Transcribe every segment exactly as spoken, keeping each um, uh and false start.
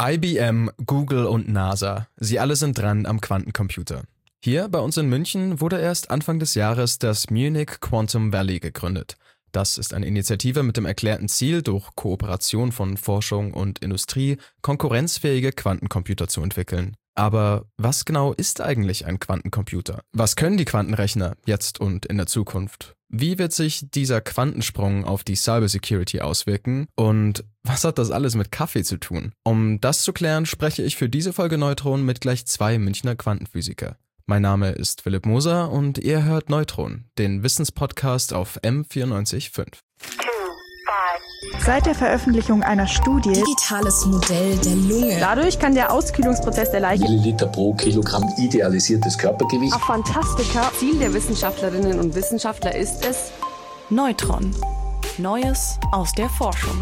I B M, Google und NASA, sie alle sind dran am Quantencomputer. Hier bei uns in München wurde erst Anfang des Jahres das Munich Quantum Valley gegründet. Das ist eine Initiative mit dem erklärten Ziel, durch Kooperation von Forschung und Industrie konkurrenzfähige Quantencomputer zu entwickeln. Aber was genau ist eigentlich ein Quantencomputer? Was können die Quantenrechner jetzt und in der Zukunft? Wie wird sich dieser Quantensprung auf die Cybersecurity auswirken? Und was hat das alles mit Kaffee zu tun? Um das zu klären, spreche ich für diese Folge Neutron mit gleich zwei Münchner Quantenphysiker. Mein Name ist Philipp Moser und ihr hört Neutron, den Wissenspodcast auf M vierundneunzig Komma fünf. Seit der Veröffentlichung einer Studie Digitales Modell der Lunge. Dadurch kann der Auskühlungsprozess der Leiche Milliliter pro Kilogramm idealisiertes Körpergewicht. Fantastika. Ziel der Wissenschaftlerinnen und Wissenschaftler ist es, Neutron. Neues aus der Forschung.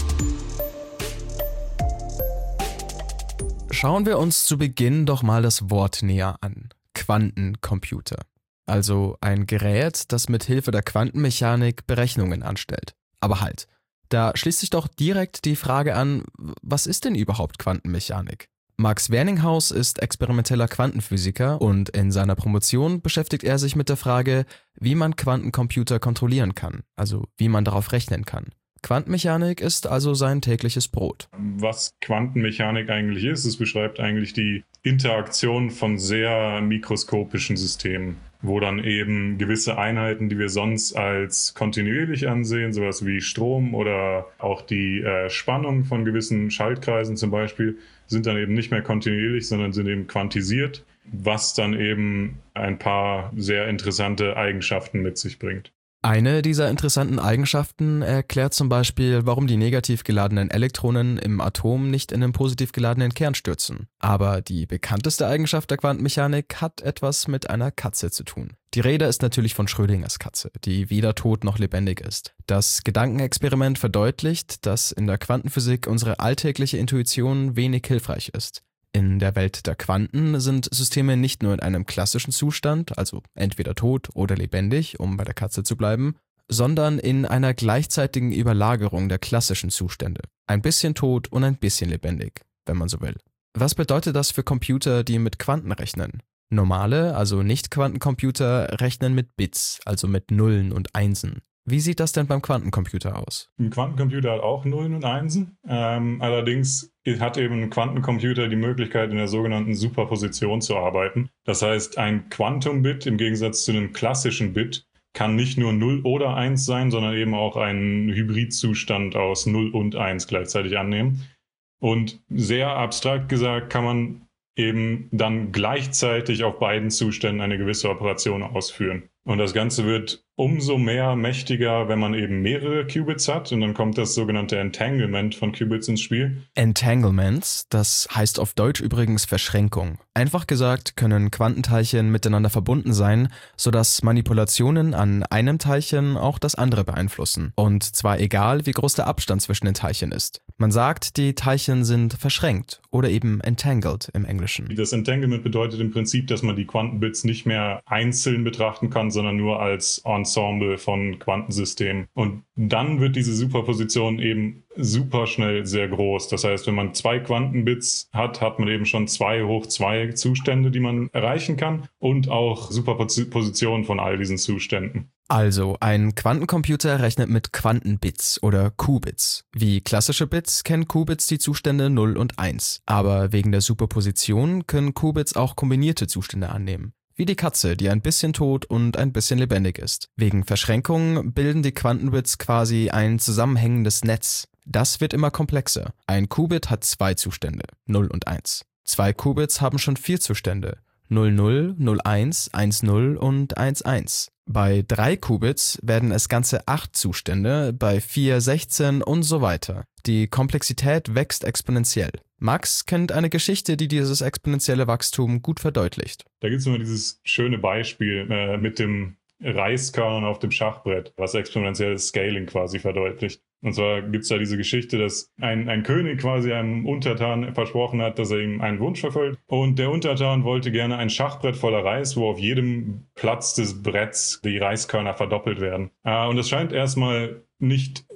Schauen wir uns zu Beginn doch mal das Wort näher an. Quantencomputer. Also ein Gerät, das mit Hilfe der Quantenmechanik Berechnungen anstellt. Aber halt, da schließt sich doch direkt die Frage an, was ist denn überhaupt Quantenmechanik? Max Werninghaus ist experimenteller Quantenphysiker und in seiner Promotion beschäftigt er sich mit der Frage, wie man Quantencomputer kontrollieren kann, also wie man darauf rechnen kann. Quantenmechanik ist also sein tägliches Brot. Was Quantenmechanik eigentlich ist, es beschreibt eigentlich die Interaktion von sehr mikroskopischen Systemen, wo dann eben gewisse Einheiten, die wir sonst als kontinuierlich ansehen, sowas wie Strom oder auch die äh, Spannung von gewissen Schaltkreisen zum Beispiel, sind dann eben nicht mehr kontinuierlich, sondern sind eben quantisiert, was dann eben ein paar sehr interessante Eigenschaften mit sich bringt. Eine dieser interessanten Eigenschaften erklärt zum Beispiel, warum die negativ geladenen Elektronen im Atom nicht in den positiv geladenen Kern stürzen. Aber die bekannteste Eigenschaft der Quantenmechanik hat etwas mit einer Katze zu tun. Die Rede ist natürlich von Schrödingers Katze, die weder tot noch lebendig ist. Das Gedankenexperiment verdeutlicht, dass in der Quantenphysik unsere alltägliche Intuition wenig hilfreich ist. In der Welt der Quanten sind Systeme nicht nur in einem klassischen Zustand, also entweder tot oder lebendig, um bei der Katze zu bleiben, sondern in einer gleichzeitigen Überlagerung der klassischen Zustände. Ein bisschen tot und ein bisschen lebendig, wenn man so will. Was bedeutet das für Computer, die mit Quanten rechnen? Normale, also Nicht-Quantencomputer, rechnen mit Bits, also mit Nullen und Einsen. Wie sieht das denn beim Quantencomputer aus? Ein Quantencomputer hat auch Nullen und Einsen. Ähm, allerdings hat eben ein Quantencomputer die Möglichkeit, in der sogenannten Superposition zu arbeiten. Das heißt, ein Quantum-Bit im Gegensatz zu einem klassischen Bit kann nicht nur null oder eins sein, sondern eben auch einen Hybridzustand aus null und eins gleichzeitig annehmen. Und sehr abstrakt gesagt kann man eben dann gleichzeitig auf beiden Zuständen eine gewisse Operation ausführen. Und das Ganze wird umso mehr mächtiger, wenn man eben mehrere Qubits hat. Und dann kommt das sogenannte Entanglement von Qubits ins Spiel. Entanglements, das heißt auf Deutsch übrigens Verschränkung. Einfach gesagt können Quantenteilchen miteinander verbunden sein, sodass Manipulationen an einem Teilchen auch das andere beeinflussen. Und zwar egal, wie groß der Abstand zwischen den Teilchen ist. Man sagt, die Teilchen sind verschränkt oder eben entangled im Englischen. Das Entanglement bedeutet im Prinzip, dass man die Quantenbits nicht mehr einzeln betrachten kann, sondern nur als Ensemble von Quantensystemen. Und dann wird diese Superposition eben super schnell sehr groß. Das heißt, wenn man zwei Quantenbits hat, hat man eben schon zwei hoch zwei Zustände, die man erreichen kann und auch Superpositionen von all diesen Zuständen. Also, ein Quantencomputer rechnet mit Quantenbits oder Qubits. Wie klassische Bits kennen Qubits die Zustände null und eins. Aber wegen der Superposition können Qubits auch kombinierte Zustände annehmen. Wie die Katze, die ein bisschen tot und ein bisschen lebendig ist. Wegen Verschränkung bilden die Quantenbits quasi ein zusammenhängendes Netz. Das wird immer komplexer. Ein Qubit hat zwei Zustände, null und eins. Zwei Qubits haben schon vier Zustände, null null, null eins, eins null und eins eins. Bei drei Qubits werden es ganze acht Zustände, bei vier sechzehn und so weiter. Die Komplexität wächst exponentiell. Max kennt eine Geschichte, die dieses exponentielle Wachstum gut verdeutlicht. Da gibt es immer dieses schöne Beispiel äh, mit dem Reiskörnern auf dem Schachbrett, was exponentielles Scaling quasi verdeutlicht. Und zwar gibt es da diese Geschichte, dass ein, ein König quasi einem Untertan versprochen hat, dass er ihm einen Wunsch erfüllt. Und der Untertan wollte gerne ein Schachbrett voller Reis, wo auf jedem Platz des Bretts die Reiskörner verdoppelt werden. Äh, und das scheint erstmal nicht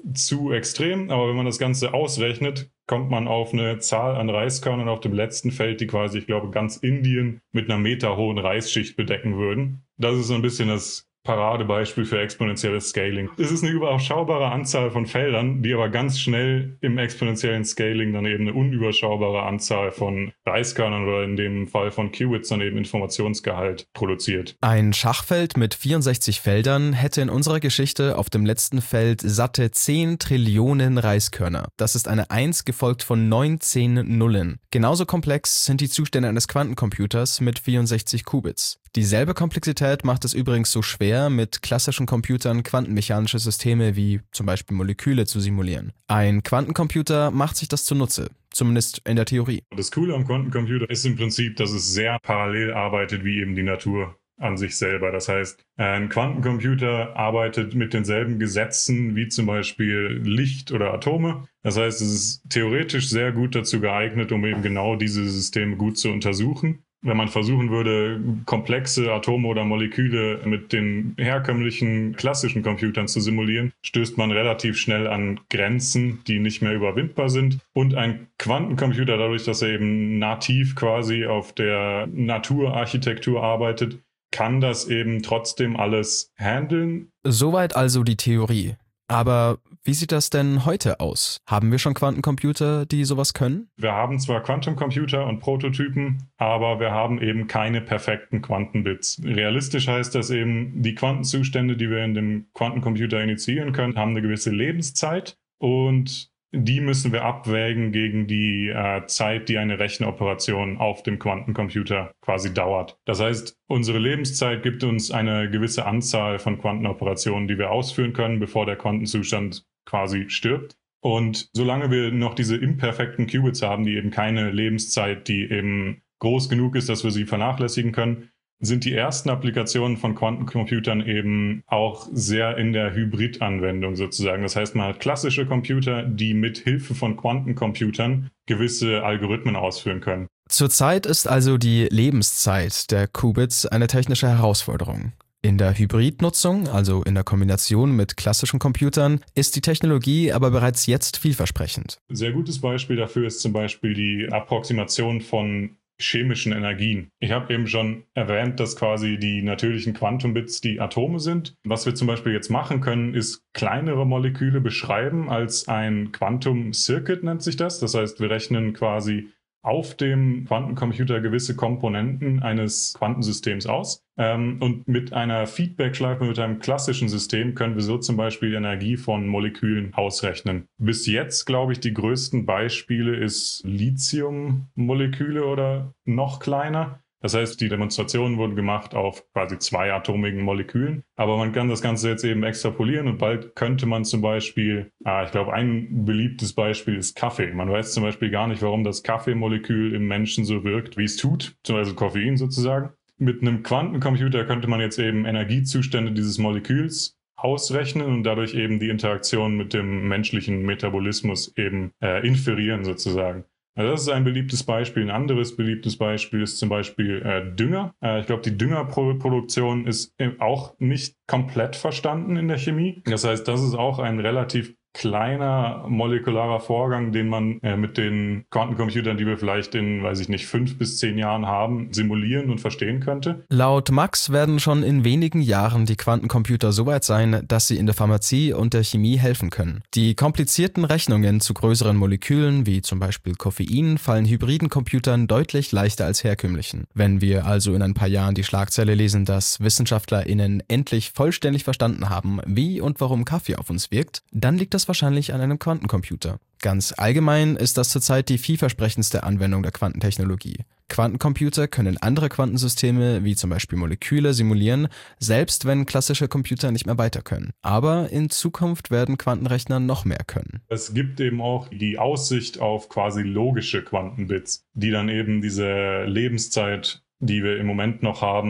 zu extrem, aber wenn man das Ganze ausrechnet, kommt man auf eine Zahl an Reiskörnern auf dem letzten Feld, die quasi, ich glaube, ganz Indien mit einer meterhohen Reisschicht bedecken würden. Das ist so ein bisschen das Paradebeispiel für exponentielles Scaling. Es ist eine überschaubare Anzahl von Feldern, die aber ganz schnell im exponentiellen Scaling dann eben eine unüberschaubare Anzahl von Reiskörnern oder in dem Fall von Qubits dann eben Informationsgehalt produziert. Ein Schachfeld mit vierundsechzig Feldern hätte in unserer Geschichte auf dem letzten Feld satte zehn Trillionen Reiskörner. Das ist eine eins gefolgt von neunzehn Nullen. Genauso komplex sind die Zustände eines Quantencomputers mit vierundsechzig Qubits. Dieselbe Komplexität macht es übrigens so schwer, mit klassischen Computern quantenmechanische Systeme wie zum Beispiel Moleküle zu simulieren. Ein Quantencomputer macht sich das zunutze, zumindest in der Theorie. Das Coole am Quantencomputer ist im Prinzip, dass es sehr parallel arbeitet wie eben die Natur an sich selber. Das heißt, ein Quantencomputer arbeitet mit denselben Gesetzen wie zum Beispiel Licht oder Atome. Das heißt, es ist theoretisch sehr gut dazu geeignet, um eben genau diese Systeme gut zu untersuchen. Wenn man versuchen würde, komplexe Atome oder Moleküle mit den herkömmlichen klassischen Computern zu simulieren, stößt man relativ schnell an Grenzen, die nicht mehr überwindbar sind. Und ein Quantencomputer, dadurch, dass er eben nativ quasi auf der Naturarchitektur arbeitet, kann das eben trotzdem alles handeln. Soweit also die Theorie. Aber wie sieht das denn heute aus? Haben wir schon Quantencomputer, die sowas können? Wir haben zwar Quantencomputer und Prototypen, aber wir haben eben keine perfekten Quantenbits. Realistisch heißt das eben, die Quantenzustände, die wir in dem Quantencomputer initiieren können, haben eine gewisse Lebenszeit und die müssen wir abwägen gegen die äh, Zeit, die eine Rechenoperation auf dem Quantencomputer quasi dauert. Das heißt, unsere Lebenszeit gibt uns eine gewisse Anzahl von Quantenoperationen, die wir ausführen können, bevor der Quantenzustand quasi stirbt. Und solange wir noch diese imperfekten Qubits haben, die eben keine Lebenszeit, die eben groß genug ist, dass wir sie vernachlässigen können, sind die ersten Applikationen von Quantencomputern eben auch sehr in der Hybrid-Anwendung sozusagen. Das heißt, man hat klassische Computer, die mit Hilfe von Quantencomputern gewisse Algorithmen ausführen können. Zurzeit ist also die Lebenszeit der Qubits eine technische Herausforderung. In der Hybridnutzung, also in der Kombination mit klassischen Computern, ist die Technologie aber bereits jetzt vielversprechend. Ein sehr gutes Beispiel dafür ist zum Beispiel die Approximation von chemischen Energien. Ich habe eben schon erwähnt, dass quasi die natürlichen Quantumbits die Atome sind. Was wir zum Beispiel jetzt machen können, ist kleinere Moleküle beschreiben als ein Quantum Circuit nennt sich das. Das heißt, wir rechnen quasi auf dem Quantencomputer gewisse Komponenten eines Quantensystems aus. Ähm, und mit einer Feedback-Schleife, mit einem klassischen System können wir so zum Beispiel die Energie von Molekülen ausrechnen. Bis jetzt, glaube ich, die größten Beispiele ist Lithium-Moleküle oder noch kleiner. Das heißt, die Demonstrationen wurden gemacht auf quasi zweiatomigen Molekülen. Aber man kann das Ganze jetzt eben extrapolieren und bald könnte man zum Beispiel, ah, ich glaube, ein beliebtes Beispiel ist Kaffee. Man weiß zum Beispiel gar nicht, warum das Kaffeemolekül im Menschen so wirkt, wie es tut, also Koffein sozusagen. Mit einem Quantencomputer könnte man jetzt eben Energiezustände dieses Moleküls ausrechnen und dadurch eben die Interaktion mit dem menschlichen Metabolismus eben äh, inferieren sozusagen. Also das ist ein beliebtes Beispiel. Ein anderes beliebtes Beispiel ist zum Beispiel äh, Dünger. Äh, ich glaube, die Düngerproduktion ist auch nicht komplett verstanden in der Chemie. Das heißt, das ist auch ein relativ kleiner molekularer Vorgang, den man äh, mit den Quantencomputern, die wir vielleicht in, weiß ich nicht, fünf bis zehn Jahren haben, simulieren und verstehen könnte. Laut Max werden schon in wenigen Jahren die Quantencomputer so weit sein, dass sie in der Pharmazie und der Chemie helfen können. Die komplizierten Rechnungen zu größeren Molekülen, wie zum Beispiel Koffein, fallen hybriden Computern deutlich leichter als herkömmlichen. Wenn wir also in ein paar Jahren die Schlagzeile lesen, dass WissenschaftlerInnen endlich vollständig verstanden haben, wie und warum Kaffee auf uns wirkt, dann liegt das wahrscheinlich an einem Quantencomputer. Ganz allgemein ist das zurzeit die vielversprechendste Anwendung der Quantentechnologie. Quantencomputer können andere Quantensysteme, wie zum Beispiel Moleküle, simulieren, selbst wenn klassische Computer nicht mehr weiter können. Aber in Zukunft werden Quantenrechner noch mehr können. Es gibt eben auch die Aussicht auf quasi logische Quantenbits, die dann eben diese Lebenszeit, die wir im Moment noch haben,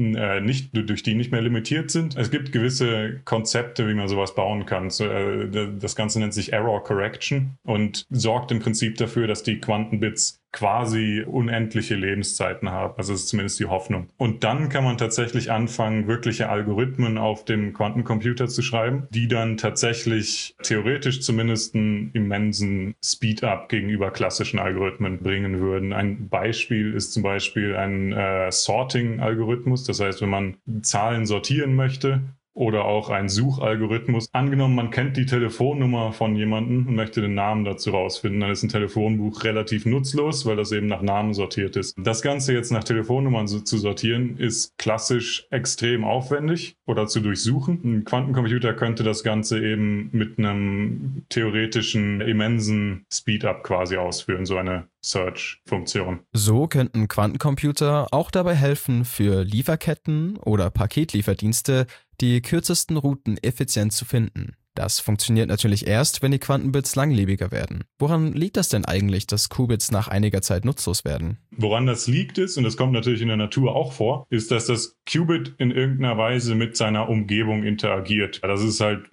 äh, nicht, durch die nicht mehr limitiert sind. Es gibt gewisse Konzepte, wie man sowas bauen kann. So, äh, das Ganze nennt sich Error Correction und sorgt im Prinzip dafür, dass die Quantenbits quasi unendliche Lebenszeiten haben. Also das ist zumindest die Hoffnung. Und dann kann man tatsächlich anfangen, wirkliche Algorithmen auf dem Quantencomputer zu schreiben, die dann tatsächlich theoretisch zumindest einen immensen Speed-up gegenüber klassischen Algorithmen bringen würden. Ein Beispiel ist zum Beispiel ein äh, Sorting-Algorithmus. Das heißt, wenn man Zahlen sortieren möchte, oder auch ein Suchalgorithmus. Angenommen, man kennt die Telefonnummer von jemandem und möchte den Namen dazu rausfinden, dann ist ein Telefonbuch relativ nutzlos, weil das eben nach Namen sortiert ist. Das Ganze jetzt nach Telefonnummern zu sortieren, ist klassisch extrem aufwendig oder zu durchsuchen. Ein Quantencomputer könnte das Ganze eben mit einem theoretischen immensen Speed-up quasi ausführen, so eine Search-Funktion. So könnten Quantencomputer auch dabei helfen, für Lieferketten oder Paketlieferdienste die kürzesten Routen effizient zu finden. Das funktioniert natürlich erst, wenn die Quantenbits langlebiger werden. Woran liegt das denn eigentlich, dass Qubits nach einiger Zeit nutzlos werden? Woran das liegt ist, und das kommt natürlich in der Natur auch vor, ist, dass das Qubit in irgendeiner Weise mit seiner Umgebung interagiert. Das ist halt,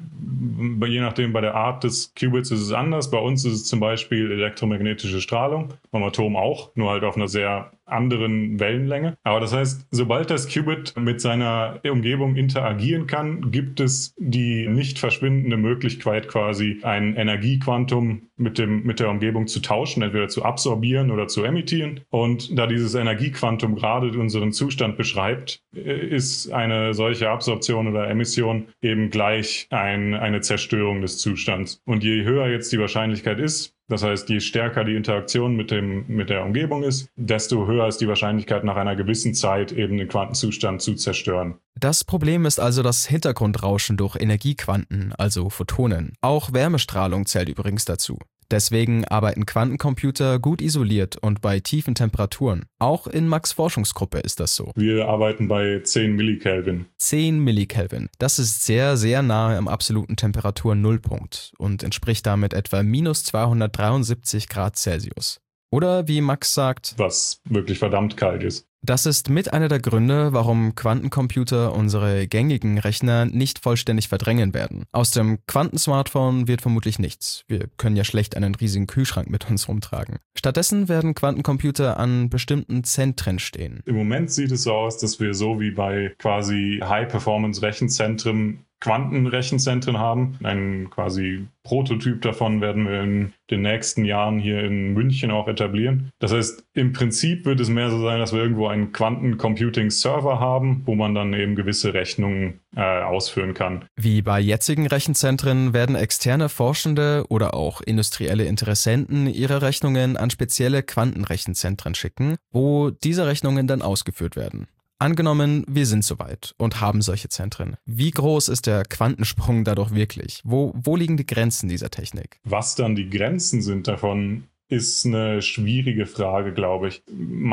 je nachdem bei der Art des Qubits ist es anders. Bei uns ist es zum Beispiel elektromagnetische Strahlung, beim Atom auch, nur halt auf einer sehr anderen Wellenlänge. Aber das heißt, sobald das Qubit mit seiner Umgebung interagieren kann, gibt es die nicht verschwindende Möglichkeit, quasi ein Energiequantum mit dem, mit der Umgebung zu tauschen, entweder zu absorbieren oder zu emittieren. Und da dieses Energiequantum gerade unseren Zustand beschreibt, ist eine solche Absorption oder Emission eben gleich ein, eine Zerstörung des Zustands. Und je höher jetzt die Wahrscheinlichkeit ist, das heißt, je stärker die Interaktion mit dem, mit der Umgebung ist, desto höher ist die Wahrscheinlichkeit, nach einer gewissen Zeit eben den Quantenzustand zu zerstören. Das Problem ist also das Hintergrundrauschen durch Energiequanten, also Photonen. Auch Wärmestrahlung zählt übrigens dazu. Deswegen arbeiten Quantencomputer gut isoliert und bei tiefen Temperaturen. Auch in Max' Forschungsgruppe ist das so. Wir arbeiten bei zehn Millikelvin. zehn Millikelvin. Das ist sehr, sehr nahe am absoluten Temperatur-Nullpunkt und entspricht damit etwa minus zweihundertdreiundsiebzig Grad Celsius. Oder wie Max sagt, was wirklich verdammt kalt ist. Das ist mit einer der Gründe, warum Quantencomputer unsere gängigen Rechner nicht vollständig verdrängen werden. Aus dem Quantensmartphone wird vermutlich nichts. Wir können ja schlecht einen riesigen Kühlschrank mit uns rumtragen. Stattdessen werden Quantencomputer an bestimmten Zentren stehen. Im Moment sieht es so aus, dass wir so wie bei quasi High-Performance-Rechenzentren Quantenrechenzentren haben. Ein quasi Prototyp davon werden wir in den nächsten Jahren hier in München auch etablieren. Das heißt, im Prinzip wird es mehr so sein, dass wir irgendwo einen Quantencomputing-Server haben, wo man dann eben gewisse Rechnungen äh, ausführen kann. Wie bei jetzigen Rechenzentren werden externe Forschende oder auch industrielle Interessenten ihre Rechnungen an spezielle Quantenrechenzentren schicken, wo diese Rechnungen dann ausgeführt werden. Angenommen, wir sind soweit und haben solche Zentren. Wie groß ist der Quantensprung dadurch wirklich? Wo, wo liegen die Grenzen dieser Technik? Was dann die Grenzen sind davon, ist eine schwierige Frage, glaube ich.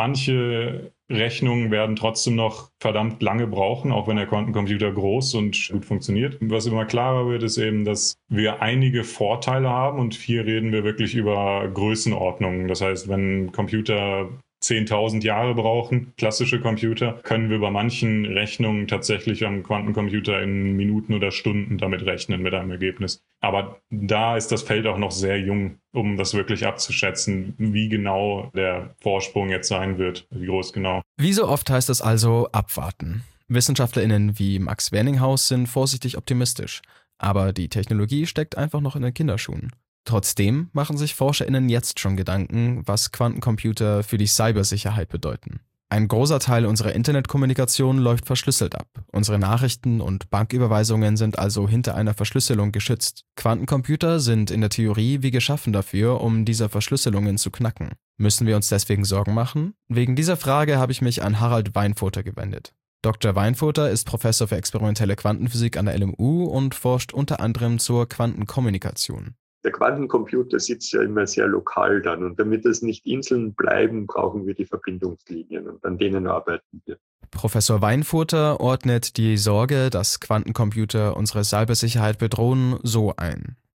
Manche Rechnungen werden trotzdem noch verdammt lange brauchen, auch wenn der Quantencomputer groß und gut funktioniert. Was immer klarer wird, ist eben, dass wir einige Vorteile haben und hier reden wir wirklich über Größenordnungen. Das heißt, wenn Computer zehntausend Jahre brauchen, klassische Computer, können wir bei manchen Rechnungen tatsächlich am Quantencomputer in Minuten oder Stunden damit rechnen mit einem Ergebnis. Aber da ist das Feld auch noch sehr jung, um das wirklich abzuschätzen, wie genau der Vorsprung jetzt sein wird, wie groß genau. Wie so oft heißt es also abwarten. WissenschaftlerInnen wie Max Werninghaus sind vorsichtig optimistisch, aber die Technologie steckt einfach noch in den Kinderschuhen. Trotzdem machen sich ForscherInnen jetzt schon Gedanken, was Quantencomputer für die Cybersicherheit bedeuten. Ein großer Teil unserer Internetkommunikation läuft verschlüsselt ab. Unsere Nachrichten und Banküberweisungen sind also hinter einer Verschlüsselung geschützt. Quantencomputer sind in der Theorie wie geschaffen dafür, um diese Verschlüsselungen zu knacken. Müssen wir uns deswegen Sorgen machen? Wegen dieser Frage habe ich mich an Harald Weinfurter gewendet. Doktor Weinfurter ist Professor für experimentelle Quantenphysik an der L M U und forscht unter anderem zur Quantenkommunikation. Der Quantencomputer sitzt ja immer sehr lokal dann und damit es nicht Inseln bleiben, brauchen wir die Verbindungslinien und an denen arbeiten wir. Professor Weinfurter ordnet die Sorge, dass Quantencomputer unsere Cybersicherheit bedrohen, so ein.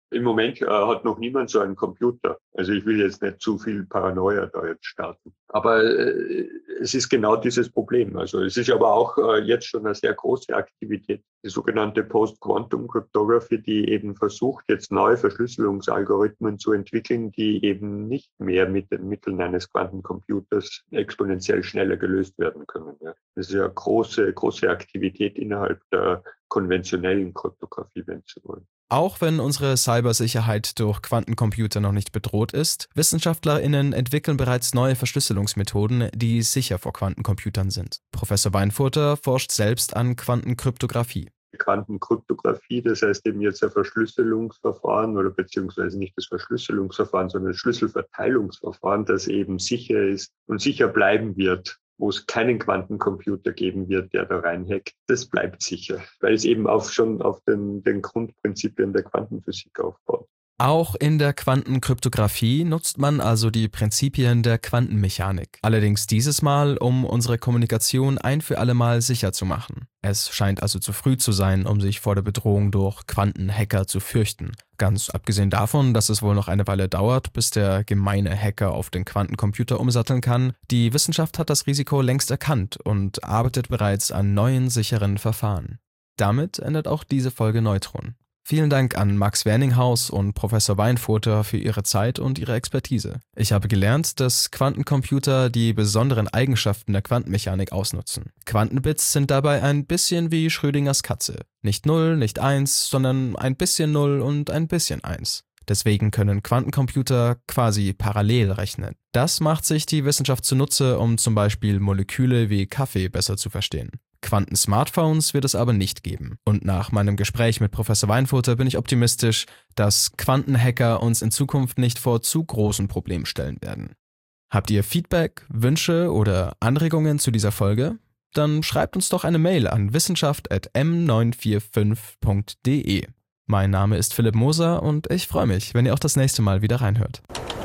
Im Moment äh, hat noch niemand so einen Computer. Also ich will jetzt nicht zu viel Paranoia da jetzt starten. Aber äh, es ist genau dieses Problem. Also es ist aber auch äh, jetzt schon eine sehr große Aktivität, die sogenannte Post-Quantum Cryptography, die eben versucht, jetzt neue Verschlüsselungsalgorithmen zu entwickeln, die eben nicht mehr mit den Mitteln eines Quantencomputers exponentiell schneller gelöst werden können. Ja. Das ist ja eine große, große Aktivität innerhalb der konventionellen Kryptographie, wenn Sie wollen. Auch wenn unsere Cybersicherheit durch Quantencomputer noch nicht bedroht ist, WissenschaftlerInnen entwickeln bereits neue Verschlüsselungsmethoden, die sicher vor Quantencomputern sind. Professor Weinfurter forscht selbst an Quantenkryptographie. Quantenkryptographie, das heißt eben jetzt ein Verschlüsselungsverfahren oder beziehungsweise nicht das Verschlüsselungsverfahren, sondern das Schlüsselverteilungsverfahren, das eben sicher ist und sicher bleiben wird, wo es keinen Quantencomputer geben wird, der da reinhackt. Das bleibt sicher, weil es eben auch schon auf den, den Grundprinzipien der Quantenphysik aufbaut. Auch in der Quantenkryptographie nutzt man also die Prinzipien der Quantenmechanik. Allerdings dieses Mal, um unsere Kommunikation ein für alle Mal sicher zu machen. Es scheint also zu früh zu sein, um sich vor der Bedrohung durch Quantenhacker zu fürchten. Ganz abgesehen davon, dass es wohl noch eine Weile dauert, bis der gemeine Hacker auf den Quantencomputer umsatteln kann. Die Wissenschaft hat das Risiko längst erkannt und arbeitet bereits an neuen sicheren Verfahren. Damit endet auch diese Folge Neutron. Vielen Dank an Max Werninghaus und Professor Weinfurter für ihre Zeit und ihre Expertise. Ich habe gelernt, dass Quantencomputer die besonderen Eigenschaften der Quantenmechanik ausnutzen. Quantenbits sind dabei ein bisschen wie Schrödingers Katze. Nicht null, nicht eins, sondern ein bisschen null und ein bisschen eins. Deswegen können Quantencomputer quasi parallel rechnen. Das macht sich die Wissenschaft zunutze, um zum Beispiel Moleküle wie Kaffee besser zu verstehen. Quanten-Smartphones wird es aber nicht geben. Und nach meinem Gespräch mit Professor Weinfurter bin ich optimistisch, dass Quantenhacker uns in Zukunft nicht vor zu großen Problemen stellen werden. Habt ihr Feedback, Wünsche oder Anregungen zu dieser Folge? Dann schreibt uns doch eine Mail an wissenschaft at m neun vier fünf punkt de. Mein Name ist Philipp Moser und ich freue mich, wenn ihr auch das nächste Mal wieder reinhört.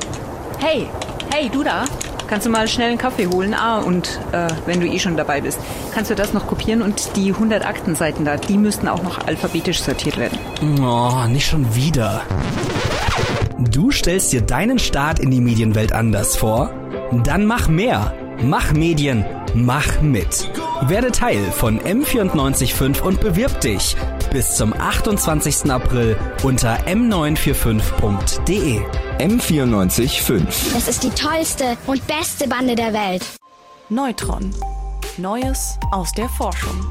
Hey, hey, du da? Kannst du mal schnell einen Kaffee holen? Ah, und äh, wenn du eh schon dabei bist, kannst du das noch kopieren und die hundert Aktenseiten da, die müssten auch noch alphabetisch sortiert werden. Oh, nicht schon wieder. Du stellst dir deinen Start in die Medienwelt anders vor? Dann mach mehr. Mach Medien. Mach mit. Werde Teil von M vierundneunzig Komma fünf und bewirb dich bis zum achtundzwanzigsten April unter m neun vier fünf punkt de. M vierundneunzig Komma fünf. Es ist die tollste und beste Bande der Welt. Neutron. Neues aus der Forschung.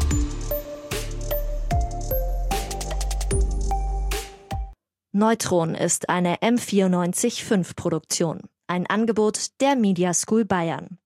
Neutron ist eine M vierundneunzig Komma fünf Produktion. Ein Angebot der Media School Bayern.